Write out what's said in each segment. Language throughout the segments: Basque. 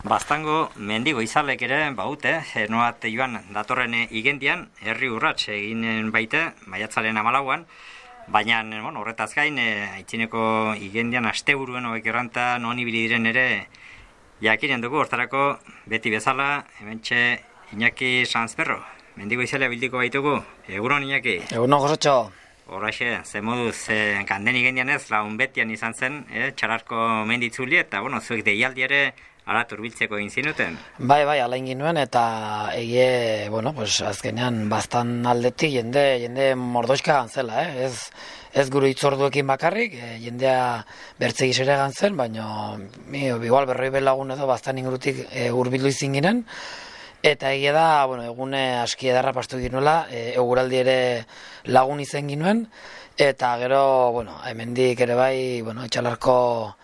Baztango mendigo izalek ere baute, noat joan datorren igendian, herri urrats eginen baite, maiatzaren 14an, baina horretaz gain, aitzineko igendian asteburuen hobek erranta non ibili diren ere jakinen dugu, hortarako beti bezala, hementxe Iñaki Sanzperro, mendigo izalea bildiko baitugu, egunon Iñaki? Egunon Josotxo. Horraxe, ze moduz, kanden igendian ez, laun betian izan zen, txalarko menditzuli, eta zuek deialdi ere ala turbiltzeko egin zinuten? Bai, ala egin nuen, eta egie, azkenean bastan aldetik jende mordoxka gantzela, ez gure itzorduekin bakarrik, jendea bertze gizere gantzen, baina igual berroi belagun edo bastan ingurutik hurbildu izin ginen, eta egia da, egune aski edarra pastu ginuela, eguraldi ere lagun izen ginuen, eta gero, hemendik ere bai, etxalarko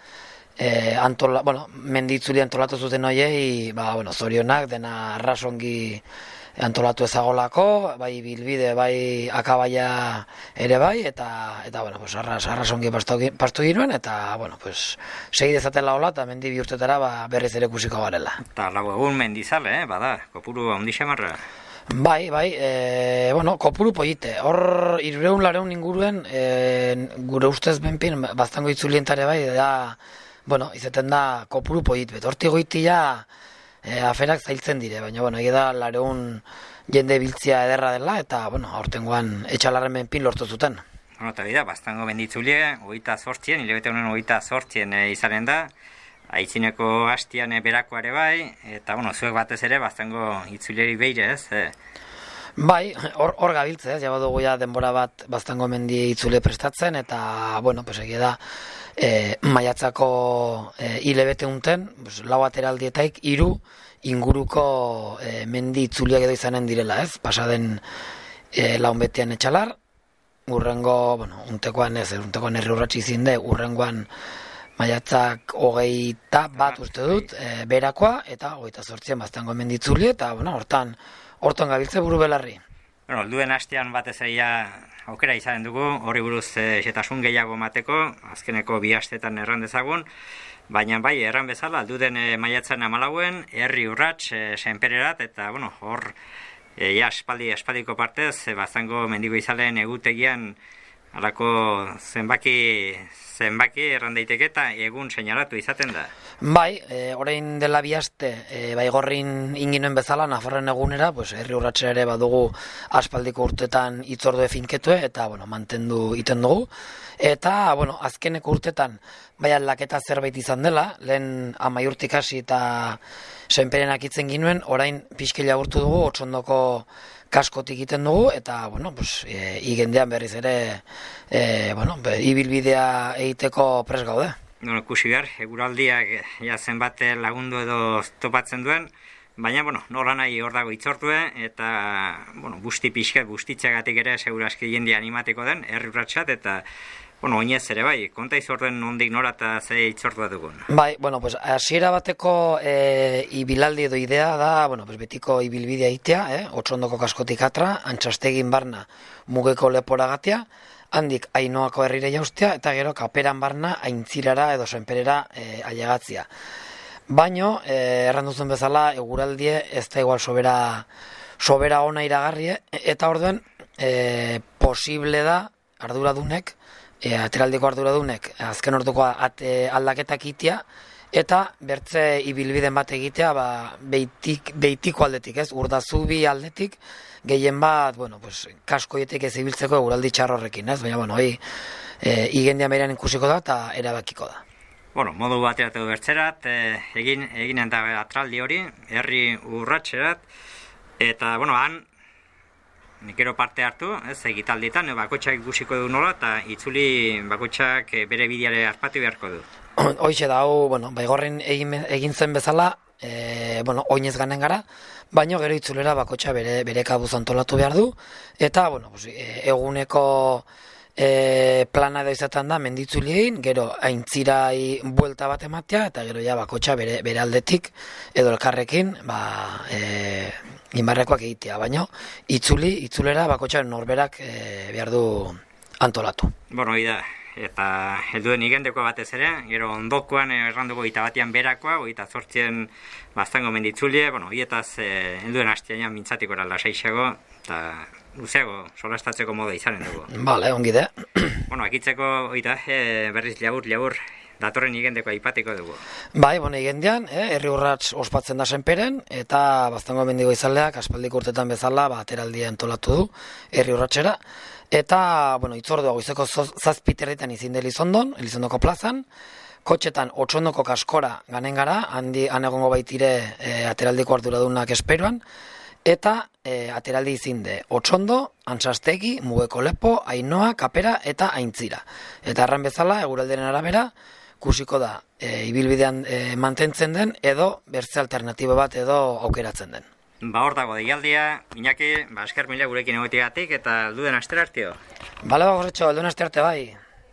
menditzuli antolatu zuten hoiei, zorionak, dena arrasongi antolatu ezagolako, bai bilbide, bai akabaia ere bai, eta arrasongi pastu ginuen, eta, segi dezatela hola, eta mendi bi urtetara berriz ere ikusiko garela. Eta lau egun mendizale, bada, kopuru handi xamarra? Bai, kopuru polite. Hor, 300 inguruen, gure ustez benpin, baztango itzulientare bai, da, izaten da kopuru polit, horti goitia aferak zailtzen dire, baina, egia da, 200 jende biltzia ederra dela, eta, aurtengoan etxalarren benpin lortu zuten. Eta bida, baztango menditzulie, 28, hilabete honen 28 izanen da, aitzineko hastian berakoare bai, eta, zuek batez ere, baztango itzuleri beire, ez? Bai, hor gabiltze, ez, jabadugu ja denbora bat baztango mendi itzule prestatzen, eta, egia da, maiatzako hilabete unten, lau ateraldietaik 3 inguruko mendi itzuliak edo izanen direla, ez? Pasaden laun betian etxalar, urrengo, untekoan herri urratsi izin de, urrengoan maiatzak 21 uste dut, berakoa, eta 28 baztango mendi itzuli, eta, hortan gabiltze buru belarri. Duen hastean batez aukera izanen dugu, horri buruz xetasun gehiago mateko, azkeneko 2 hastetan erran dezagun, baina bai, erran bezala, alduden maiatzan 14, herri urrats, senpererat, eta hor, espaldiko partez, baztango mendigo izaleen egutegian, alako zenbaki erran daiteke eta egun seinalatu izaten da. Bai, orain dela 2 aste, baigorrin inginen bezala, Nafarren egunera, herri urratxera ere badugu aspaldiko urtetan itzordue finketue, eta, mantendu iten dugu. Eta, azkeneko urtetan, bai aldaketa zerbait izan dela, lehen 10 urtik hasi eta senperenak itzen ginuen, orain pixkila urtu dugu, Otsondoko kaskotik egiten dugu, eta, igendean berriz ere, ibilbidea egiteko pres gaude. Ikusi behar, eguraldiak zenbat lagundu edo topatzen duen, baina, nola nahi hor dago itzortue, eta, busti pixket, bustitzeagatik ere seguraski jende animatiko den, herri urratsat, eta, oinez ere bai, konta izorduen nondik nora eta ze itzortua dugun. Bai, hasiera bateko ibilaldi edo idea da, betiko ibilbidea itea, Otsondoko kaskotik atra, Antxastegin barna mugeko leporagatia, handik Ainoako herrire jaustea, eta gero Kaperan barna Aintzirara edo Senperera ailegatzia. Baino, erranduzen bezala, eguraldie ez da igual sobera ona iragarrie, eta orduen posible da arduradunek, ateraldiko arduradunek azken orduko aldaketak itea, eta bertze ibilbiden bat egitea beitiko aldetik, ez? Urdazubi aldetik, gehien bat, kaskoietek ez ibiltzeko eguraldi txarrorrekin, ez? Baina, igendia meiran ikusiko da eta erabakiko da. Modu baterat edo bertzerat, eginen da atraldi hori, herri urratxerat, eta, han, nik ero parte hartu, egitalditan, bakotxak ikusiko du nola, eta itzuli bakotxak bere bideare arpatu beharko du. Hoixe da, baigorren egin zen bezala, oinez ganen gara, baina gero itzulera bakotxa bere kabuz antolatu behar du, eta, eguneko plana edo izaten da menditzuli egin, gero Aintzirai buelta bat ematea, eta gero bakotxa bere aldetik, edo elkarrekin, inbarrekoak egitea, baina itzulera bakotxaren norberak behar du antolatu. eta helduen igendeko batez ere, gero ondokoan erranduko 21 berakoa, 28 baztango menditzulie, bueno, hietaz helduen hastianean mintzatiko era lasaixago, eta luzeago solastatzeko moda izanen dugu. Bale, ongi de. Bueno, akitzeko berriz labur, datorren igendeko aipatiko dugu. Bai, bueno, igendean, herri urrats ospatzen da senperen, eta baztango mendigo izaleak, aspaldiko urtetan bezala, ateraldia antolatu du, herri urratsera. Eta, bueno, itzordua goizeko 7:00 izin da Elizondoko plazan, kotxetan Otsondoko kaskora ganen gara, han egongo baitire ateraldiko arduradunak esperoan, eta ateraldi izinde Otsondo, Antzastegi, Mugeko Lepo, Ainoa, Kapera eta Aintzira. Eta erran bezala, eguralderen arabera, kusiko da, ibilbidean mantentzen den, edo bertze alternatibo bat edo aukeratzen den. Ba, hor dago deialdia, Iñaki, esker mila gurekin egoteagatik eta alduden astera arteo. Bale, horretxo, alduen aste arte bai.